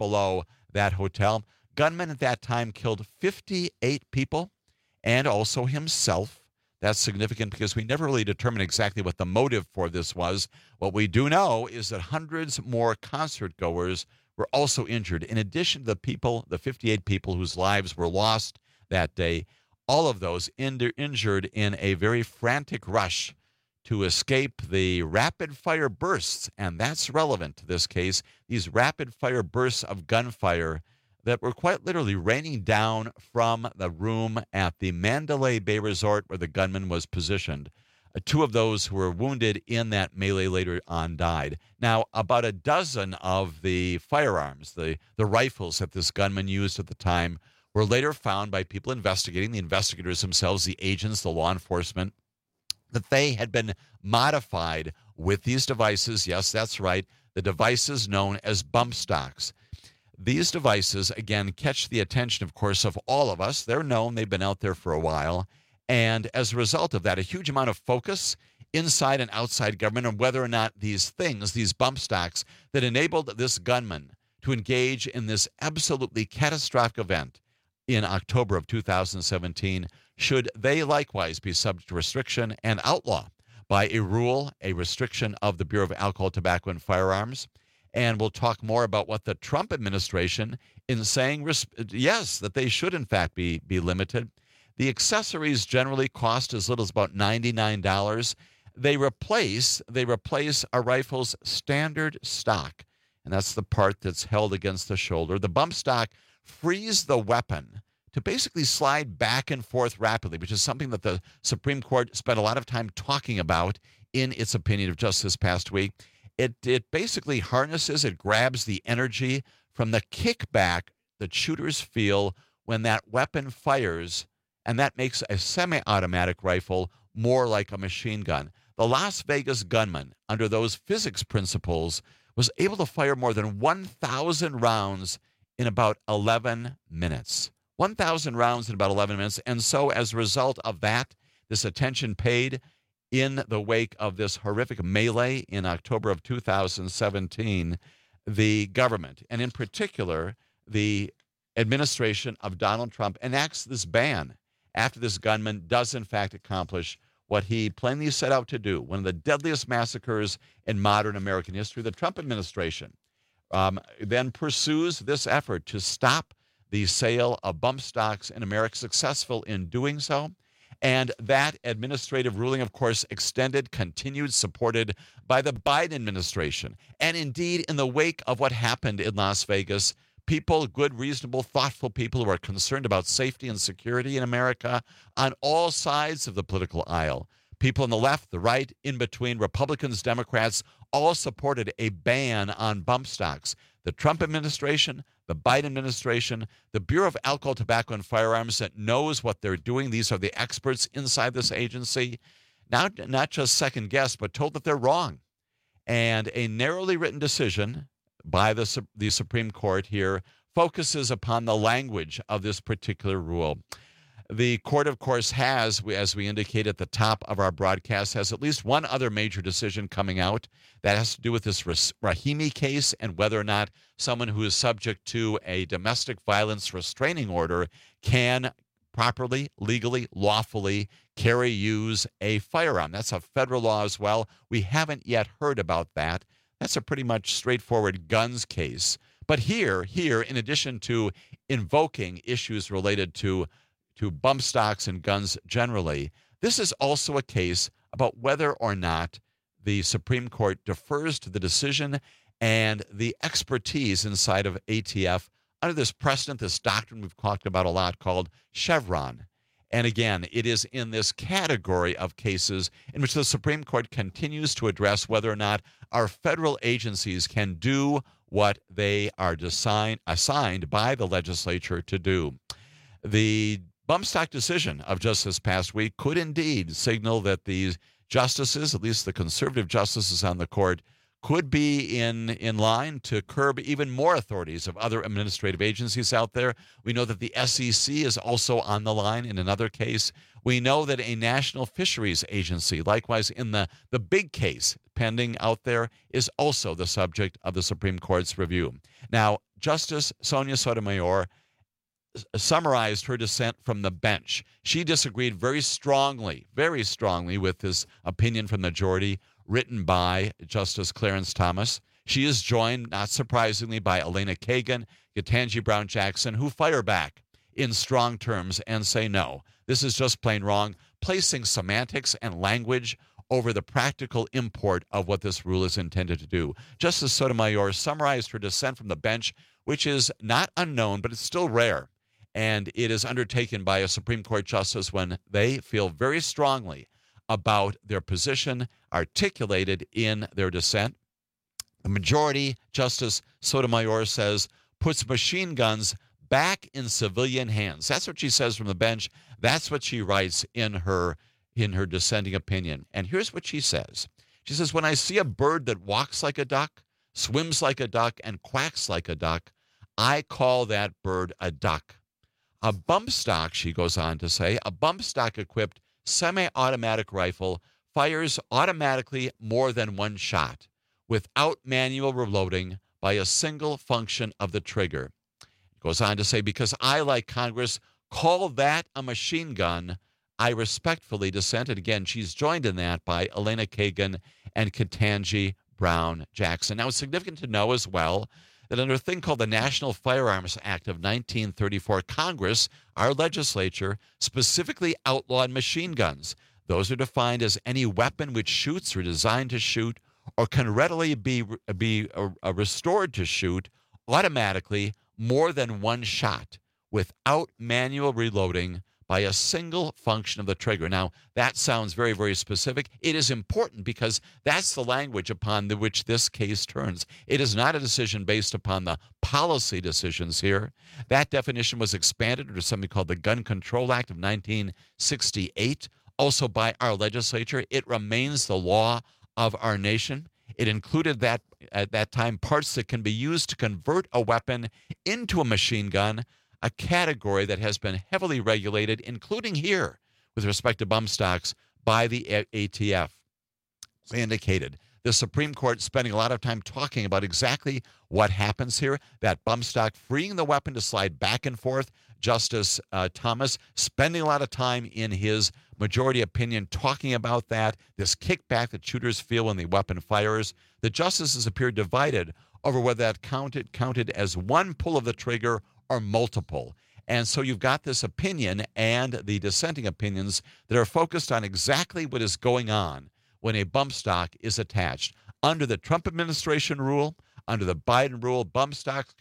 that hotel. Gunman at that time killed 58 people and also himself. That's significant because we never really determined exactly what the motive for this was. What we do know is that hundreds more concert goers were also injured. In addition to the 58 people whose lives were lost that day, all of those injured in a very frantic rush to escape the rapid-fire bursts, and that's relevant to this case, these rapid-fire bursts of gunfire that were quite literally raining down from the room at the Mandalay Bay Resort where the gunman was positioned. Two of those who were wounded in that melee later on died. Now, about a dozen of the firearms, the rifles that this gunman used at the time, were later found by people investigating, the investigators themselves, the agents, the law enforcement, that they had been modified with these devices. Yes, that's right, the devices known as bump stocks. These devices, again, catch the attention, of course, of all of us. They're known. They've been out there for a while. And as a result of that, a huge amount of focus inside and outside government on whether or not these bump stocks that enabled this gunman to engage in this absolutely catastrophic event in October of 2017, should they likewise be subject to restriction and outlaw by a rule, a restriction of the Bureau of Alcohol, Tobacco, and Firearms. And we'll talk more about what the Trump administration in saying, yes, that they should in fact be limited. The accessories generally cost as little as about $99. They replace a rifle's standard stock, and that's the part that's held against the shoulder. The bump stock frees the weapon to basically slide back and forth rapidly, which is something that the Supreme Court spent a lot of time talking about in its opinion of just this past week. It basically harnesses, it grabs the energy from the kickback that shooters feel when that weapon fires, and that makes a semi-automatic rifle more like a machine gun. The Las Vegas gunman, under those physics principles, was able to fire more than 1,000 rounds in about 11 minutes. 1,000 rounds in about 11 minutes. And so as a result of that, this attention paid in the wake of this horrific melee in October of 2017, the government, and in particular, the administration of Donald Trump, enacts this ban after this gunman does in fact accomplish what he plainly set out to do, one of the deadliest massacres in modern American history. The Trump administration then pursues this effort to stop the sale of bump stocks in America, successful in doing so. And that administrative ruling, of course, extended, continued, supported by the Biden administration. And indeed, in the wake of what happened in Las Vegas, people, good, reasonable, thoughtful people who are concerned about safety and security in America on all sides of the political aisle, people on the left, the right, in between, Republicans, Democrats, all supported a ban on bump stocks. The Trump administration, the Biden administration, the Bureau of Alcohol, Tobacco, and Firearms that knows what they're doing. These are the experts inside this agency. Now, not just second guessed, but told that they're wrong. And a narrowly written decision by the Supreme Court here focuses upon the language of this particular rule. The court, of course, has, as we indicate at the top of our broadcast, has at least one other major decision coming out that has to do with this Rahimi case and whether or not someone who is subject to a domestic violence restraining order can properly, legally, lawfully use a firearm. That's a federal law as well. We haven't yet heard about that. That's a pretty much straightforward guns case. But here, in addition to invoking issues related to bump stocks and guns generally, this is also a case about whether or not the Supreme Court defers to the decision and the expertise inside of ATF under this precedent, this doctrine we've talked about a lot called Chevron. And again, it is in this category of cases in which the Supreme Court continues to address whether or not our federal agencies can do what they are assigned by the legislature to do. The bump stock decision of just this past week could indeed signal that these justices, at least the conservative justices on the court, could be in line to curb even more authorities of other administrative agencies out there. We know that the SEC is also on the line in another case. We know that a national fisheries agency, likewise in the big case pending out there, is also the subject of the Supreme Court's review. Now, Justice Sonia Sotomayor summarized her dissent from the bench. She disagreed very strongly with this opinion from the majority written by Justice Clarence Thomas. She is joined, not surprisingly, by Elena Kagan, Ketanji Brown Jackson, who fire back in strong terms and say, no, this is just plain wrong, placing semantics and language over the practical import of what this rule is intended to do. Justice Sotomayor summarized her dissent from the bench, which is not unknown, but it's still rare. And it is undertaken by a Supreme Court justice when they feel very strongly about their position articulated in their dissent. The majority, Justice Sotomayor says, puts machine guns back in civilian hands. That's what she says from the bench. That's what she writes in her dissenting opinion. And here's what she says. She says, when I see a bird that walks like a duck, swims like a duck, and quacks like a duck, I call that bird a duck. A bump stock, she goes on to say, a bump stock equipped semi-automatic rifle fires automatically more than one shot without manual reloading by a single function of the trigger. It goes on to say, because I, like Congress, call that a machine gun, I respectfully dissent. And again, she's joined in that by Elena Kagan and Ketanji Brown Jackson. Now, it's significant to know as well that under a thing called the National Firearms Act of 1934, Congress, our legislature, specifically outlawed machine guns. Those are defined as any weapon which shoots or designed to shoot or can readily be restored to shoot automatically more than one shot without manual reloading by a single function of the trigger. Now, that sounds very, very specific. It is important because that's the language upon which this case turns. It is not a decision based upon the policy decisions here. That definition was expanded under something called the Gun Control Act of 1968, also by our legislature. It remains the law of our nation. It included that at that time parts that can be used to convert a weapon into a machine gun, a category that has been heavily regulated, including here with respect to bump stocks by the ATF. As I indicated, the Supreme Court spending a lot of time talking about exactly what happens here, that bump stock freeing the weapon to slide back and forth. Justice Thomas spending a lot of time in his majority opinion talking about that, this kickback that shooters feel when the weapon fires. The justices appeared divided over whether that counted as one pull of the trigger or multiple. And so you've got this opinion and the dissenting opinions that are focused on exactly what is going on when a bump stock is attached. Under the Trump administration rule, under the Biden rule, bump stocks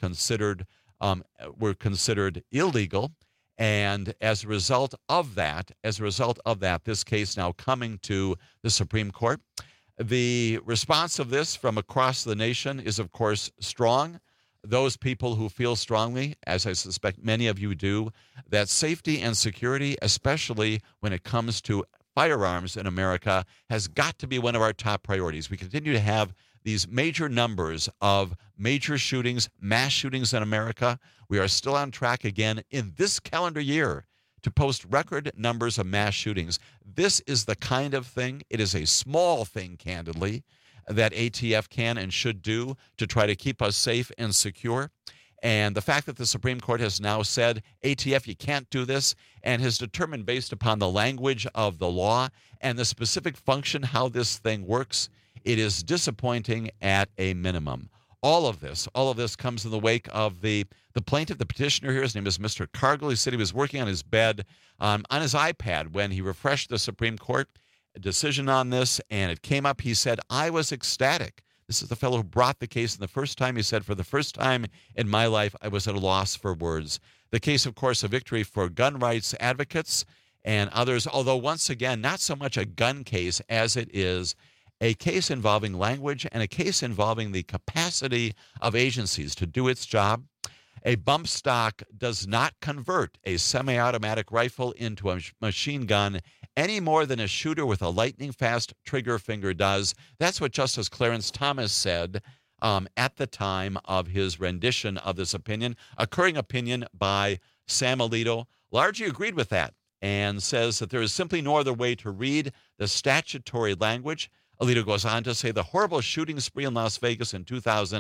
were considered illegal. And as a result of that, this case now coming to the Supreme Court, the response of this from across the nation is, of course, strong. Those people who feel strongly, as I suspect many of you do, that safety and security, especially when it comes to firearms in America, has got to be one of our top priorities. We continue to have these major numbers of major shootings, mass shootings in America. We are still on track again in this calendar year to post record numbers of mass shootings. This is the kind of thing, it is a small thing, candidly, that ATF can and should do to try to keep us safe and secure. And the fact that the Supreme Court has now said, ATF, you can't do this, and has determined based upon the language of the law and the specific function how this thing works, it is disappointing at a minimum. All of this comes in the wake of the plaintiff, the petitioner here. His name is Mr. Cargill. He said he was working on his bed on his iPad when he refreshed the Supreme Court decision on this, and it came up. He said, I was ecstatic. This is the fellow who brought the case, and the first time he said, for the first time in my life, I was at a loss for words. The case, of course, a victory for gun rights advocates and others, although once again, not so much a gun case as it is a case involving language and a case involving the capacity of agencies to do its job. A bump stock does not convert a semi-automatic rifle into a machine gun any more than a shooter with a lightning-fast trigger finger does. That's what Justice Clarence Thomas said at the time of his rendition of this opinion. A concurring opinion by Sam Alito largely agreed with that and says that there is simply no other way to read the statutory language. Alito goes on to say the horrible shooting spree in Las Vegas in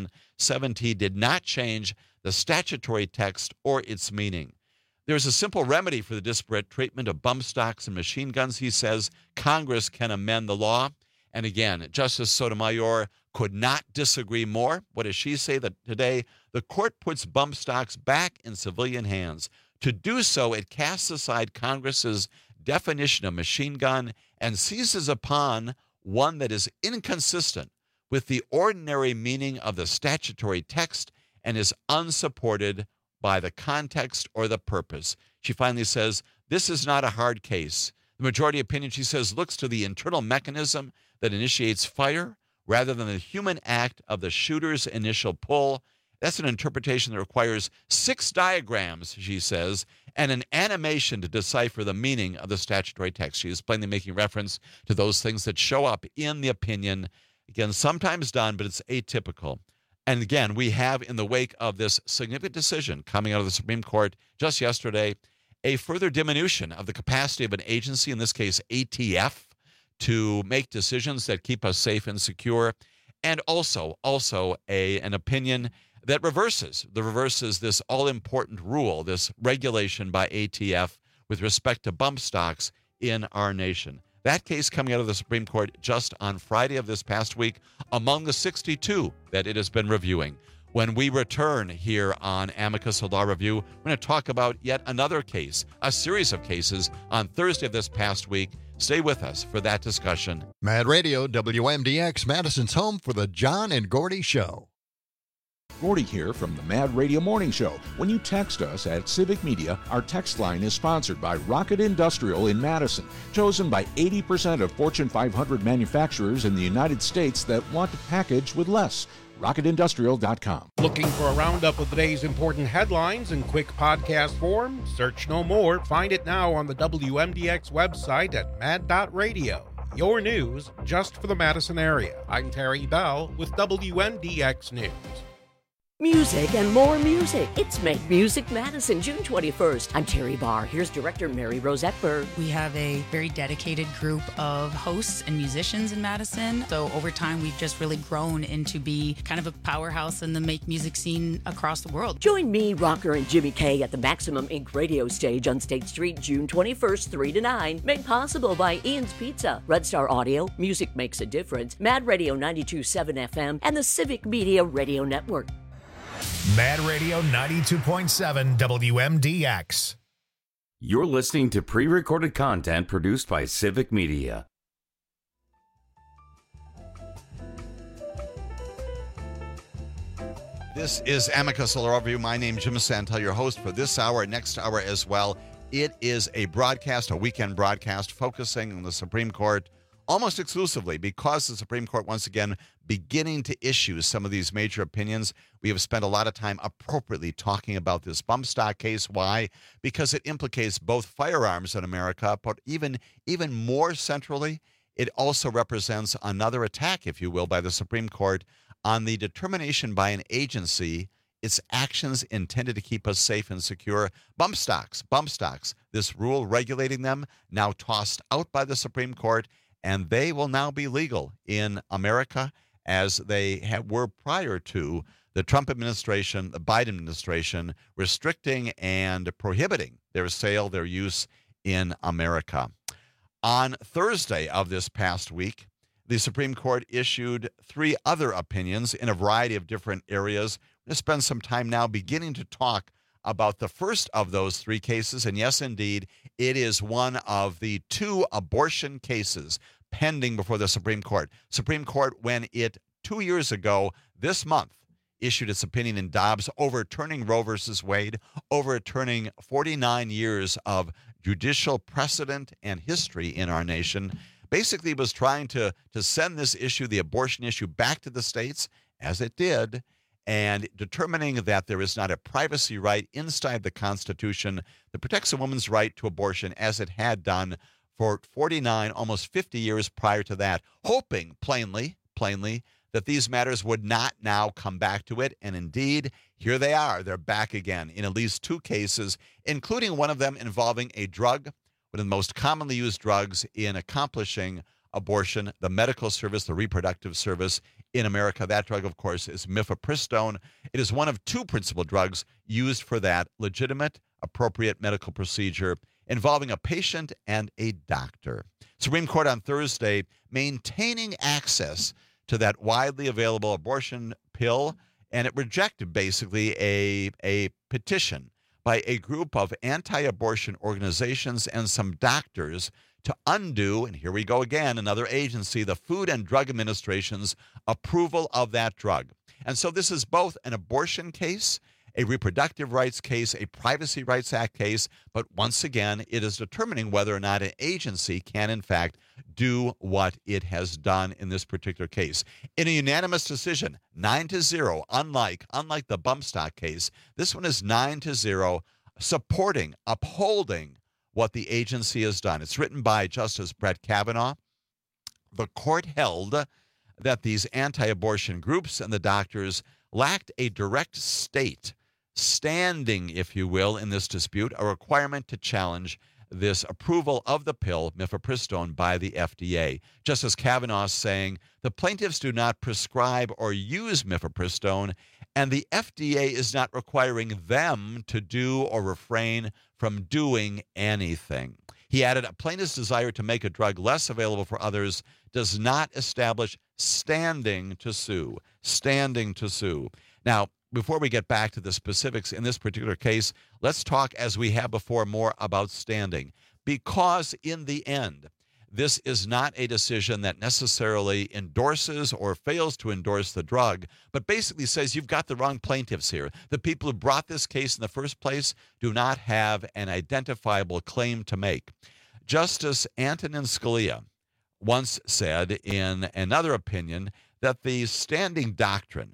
2017 did not change the statutory text or its meaning. There is a simple remedy for the disparate treatment of bump stocks and machine guns, he says. Congress can amend the law. And again, Justice Sotomayor could not disagree more. What does she say? That today the court puts bump stocks back in civilian hands. To do so, it casts aside Congress's definition of machine gun and seizes upon one that is inconsistent with the ordinary meaning of the statutory text and is unsupported by the context or the purpose. She finally says, this is not a hard case. The majority opinion, she says, looks to the internal mechanism that initiates fire rather than the human act of the shooter's initial pull. That's an interpretation that requires 6 diagrams, she says, and an animation to decipher the meaning of the statutory text. She is plainly making reference to those things that show up in the opinion. Again, sometimes done, but it's atypical. And again, we have, in the wake of this significant decision coming out of the Supreme Court just yesterday, a further diminution of the capacity of an agency, in this case ATF, to make decisions that keep us safe and secure, and also an opinion that reverses this all-important rule, this regulation by ATF with respect to bump stocks in our nation. That case coming out of the Supreme Court just on Friday of this past week, among the 62 that it has been reviewing. When we return here on Amicus Law Review, we're going to talk about yet another case, a series of cases on Thursday of this past week. Stay with us for that discussion. Mad Radio, WMDX, Madison's home for the John and Gordy Show. Gordy here from the Mad Radio Morning Show. When you text us at Civic Media, our text line is sponsored by Rocket Industrial in Madison, chosen by 80% of Fortune 500 manufacturers in the United States that want to package with less. RocketIndustrial.com. Looking for a roundup of the day's important headlines in quick podcast form? Search no more. Find it now on the WMDX website at mad.radio. Your news just for the Madison area. I'm Terry Bell with WMDX News. Music and more music. It's Make Music Madison, June 21st. I'm Terry Barr. Here's director Mary Rose Eckberg. We have a very dedicated group of hosts and musicians in Madison. So over time, we've just really grown into be kind of a powerhouse in the make music scene across the world. Join me, Rocker, and Jimmy K at the Maximum Inc. radio stage on State Street, June 21st, 3 to 9. Made possible by Ian's Pizza, Red Star Audio, Music Makes a Difference, Mad Radio 92.7 FM, and the Civic Media Radio Network. Mad Radio 92.7 WMDX. You're listening to pre-recorded content produced by Civic Media. This is Amicus Solar Overview. My name is Jim Santel, your host for this hour, next hour as well. It is a broadcast, a weekend broadcast, focusing on the Supreme Court almost exclusively because the Supreme Court, once again, beginning to issue some of these major opinions. We have spent a lot of time appropriately talking about this bump stock case. Why? Because it implicates both firearms in America, but even more centrally, it also represents another attack, if you will, by the Supreme Court on the determination by an agency its actions intended to keep us safe and secure. Bump stocks. This rule regulating them now tossed out by the Supreme Court, and they will now be legal in America as they were prior to the Trump administration, the Biden administration, restricting and prohibiting their sale, their use in America. On Thursday of this past week, the Supreme Court issued 3 other opinions in a variety of different areas. We're going to spend some time now beginning to talk about the first of those 3 cases. And yes, indeed, it is one of the 2 abortion cases pending before the Supreme Court. Supreme Court, when it 2 years ago this month issued its opinion in Dobbs, overturning Roe versus Wade, overturning 49 years of judicial precedent and history in our nation, basically was trying to send this issue, the abortion issue, back to the states, as it did, and determining that there is not a privacy right inside the Constitution that protects a woman's right to abortion as it had done for 49, almost 50 years prior to that, hoping plainly, that these matters would not now come back to it. And indeed, here they are. They're back again in at least 2 cases, including one of them involving a drug, one of the most commonly used drugs in accomplishing abortion, the medical service, the reproductive service in America. That drug, of course, is mifepristone. It is one of 2 principal drugs used for that legitimate, appropriate medical procedure involving a patient and a doctor. Supreme Court on Thursday maintaining access to that widely available abortion pill, and it rejected basically a petition by a group of anti-abortion organizations and some doctors to undo, and here we go again, another agency, the Food and Drug Administration's approval of that drug. And so this is both an abortion case, a reproductive rights case, a Privacy Rights Act case, but once again, it is determining whether or not an agency can, in fact, do what it has done in this particular case. In a unanimous decision, 9-0, unlike the bump stock case, this one is 9-0, supporting, upholding what the agency has done. It's written by Justice Brett Kavanaugh. The court held that these anti-abortion groups and the doctors lacked a direct state standing, if you will, in this dispute, a requirement to challenge this approval of the pill, mifepristone, by the FDA. Justice Kavanaugh saying the plaintiffs do not prescribe or use mifepristone, and the FDA is not requiring them to do or refrain from doing anything. He added, a plaintiff's desire to make a drug less available for others does not establish standing to sue. Standing to sue. Now, before we get back to the specifics in this particular case, let's talk, as we have before, more about standing. Because in the end, This is not a decision that necessarily endorses or fails to endorse the drug, but basically says you've got the wrong plaintiffs here. The people who brought this case in the first place do not have an identifiable claim to make. Justice Antonin Scalia once said in another opinion that the standing doctrine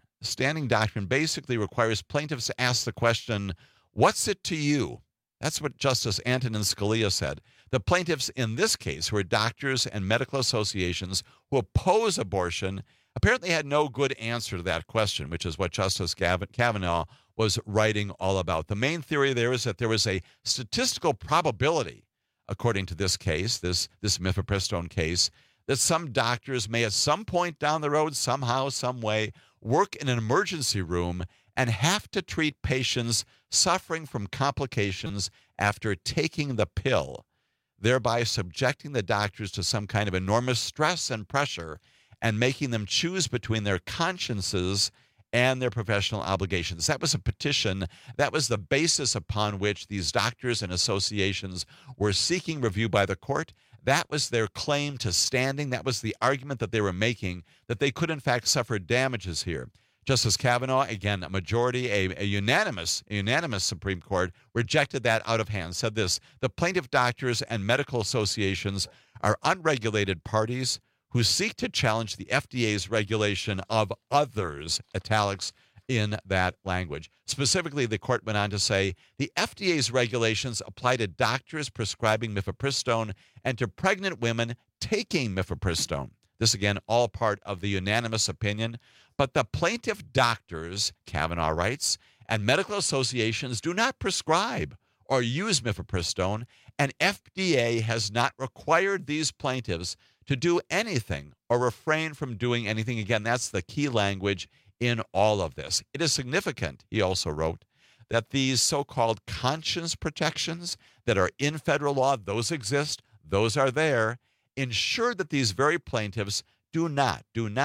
basically requires plaintiffs to ask the question, what's it to you? That's what Justice Antonin Scalia said. The plaintiffs in this case, who are doctors and medical associations who oppose abortion, apparently had no good answer to that question, which is what Justice Kavanaugh was writing all about. The main theory there is that there was a statistical probability, according to this case, this mifepristone case, that some doctors may at some point down the road, somehow, some way, work in an emergency room and have to treat patients suffering from complications after taking the pill, thereby subjecting the doctors to some kind of enormous stress and pressure and making them choose between their consciences and their professional obligations. That was a petition. That was the basis upon which these doctors and associations were seeking review by the court. That was their claim to standing. That was the argument that they were making, that they could in fact suffer damages here. Justice Kavanaugh, again, a majority, a unanimous Supreme Court, rejected that out of hand, said this: the plaintiff doctors and medical associations are unregulated parties who seek to challenge the FDA's regulation of others, italics in that language. Specifically, the court went on to say the FDA's regulations apply to doctors prescribing mifepristone and to pregnant women taking mifepristone. This, again, all part of the unanimous opinion. But the plaintiff doctors, Kavanaugh writes, and medical associations do not prescribe or use mifepristone, and FDA has not required these plaintiffs to do anything or refrain from doing anything. Again, that's the key language in all of this. It is significant, he also wrote, that these so-called conscience protections that are in federal law, those exist, those are there, ensure that these very plaintiffs do not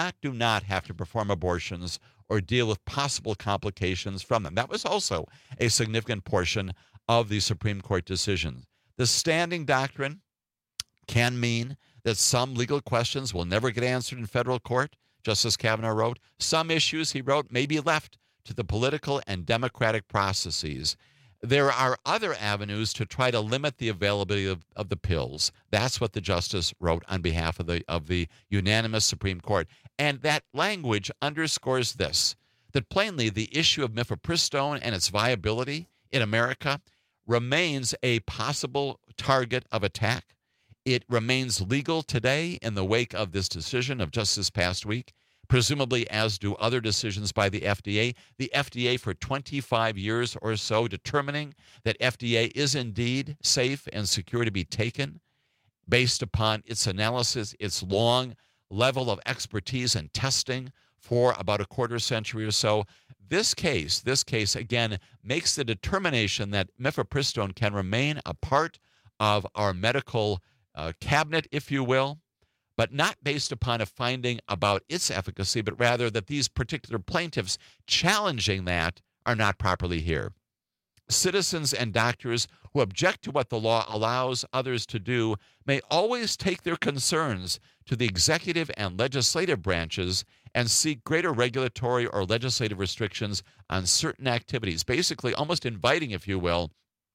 have to perform abortions or deal with possible complications from them. That was also a significant portion of the Supreme Court decision. The standing doctrine can mean that some legal questions will never get answered in federal court, Justice Kavanaugh wrote. Some issues, he wrote, may be left to the political and democratic processes. There are other avenues to try to limit the availability of the pills. That's what the justice wrote on behalf of the unanimous Supreme Court. And that language underscores this, that plainly the issue of mifepristone and its viability in America remains a possible target of attack. It remains legal today in the wake of this decision of just this past week, presumably as do other decisions by the FDA. The FDA for 25 years or so determining that FDA is indeed safe and secure to be taken based upon its analysis, its long level of expertise and testing for about a quarter century or so. This case, again, makes the determination that mifepristone can remain a part of our medical cabinet, if you will, but not based upon a finding about its efficacy, but rather that these particular plaintiffs challenging that are not properly here. Citizens and doctors who object to what the law allows others to do may always take their concerns to the executive and legislative branches and seek greater regulatory or legislative restrictions on certain activities, basically almost inviting, if you will,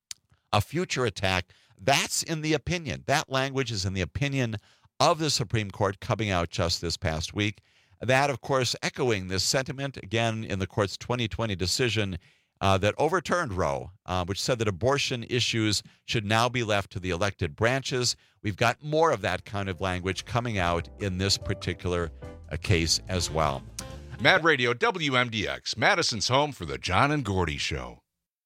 a future attack. That's in the opinion. That language is in the opinion of the Supreme Court coming out just this past week. That, of course, echoing this sentiment, again, in the court's 2020 decision that overturned Roe, which said that abortion issues should now be left to the elected branches. We've got more of that kind of language coming out in this particular case as well. Mad Radio WMDX, Madison's home for the John and Gordy Show.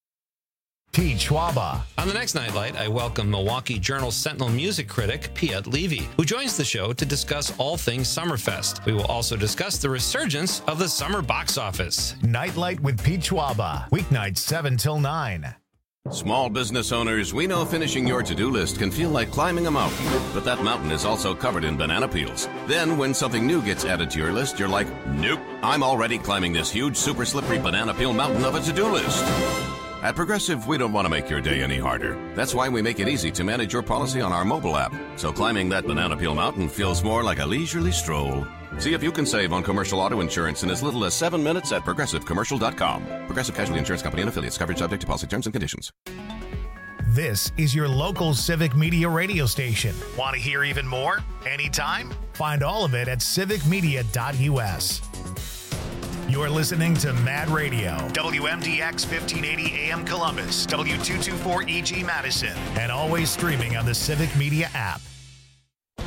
Pete Schwaba. On the next Nightlight, I welcome Milwaukee Journal Sentinel music critic Piet Levy, who joins the show to discuss all things Summerfest. We will also discuss the resurgence of the summer box office. Nightlight with Pete Schwaba, weeknights 7 till 9. Small business owners, we know finishing your to-do list can feel like climbing a mountain, but that mountain is also covered in banana peels. Then when something new gets added to your list, you're like, nope, I'm already climbing this huge super slippery banana peel mountain of a to-do list. At Progressive, we don't want to make your day any harder. That's why we make it easy to manage your policy on our mobile app, so climbing that banana peel mountain feels more like a leisurely stroll. See if you can save on commercial auto insurance in as little as 7 minutes at ProgressiveCommercial.com. Progressive Casualty Insurance Company and affiliates. Coverage subject to policy terms and conditions. This is your local Civic Media radio station. Want to hear even more? Anytime? Find all of it at civicmedia.us. You're listening to Mad Radio, WMDX 1580 AM Columbus, W224EG Madison, and always streaming on the Civic Media app.